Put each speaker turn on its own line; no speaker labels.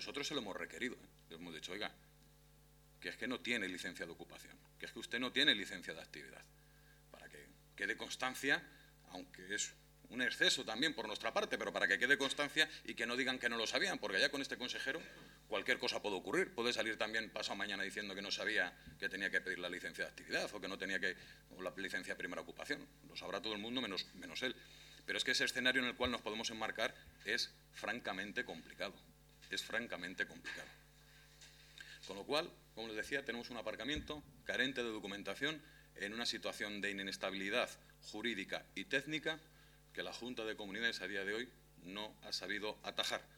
nosotros se lo hemos requerido, ¿eh? Le hemos dicho, oiga, que es que no tiene licencia de ocupación, que es que usted no tiene licencia de actividad, para que quede constancia, aunque es un exceso también por nuestra parte, pero para que quede constancia y que no digan que no lo sabían, porque ya con este consejero cualquier cosa puede ocurrir. Puede salir también pasado mañana diciendo que no sabía que tenía que pedir la licencia de actividad o que no tenía que, o la licencia de primera ocupación. Lo sabrá todo el mundo menos él. Pero es que ese escenario en el cual nos podemos enmarcar es francamente complicado. Es francamente complicado. Con lo cual, como les decía, tenemos un aparcamiento carente de documentación en una situación de inestabilidad jurídica y técnica que la Junta de Comunidades a día de hoy no ha sabido atajar.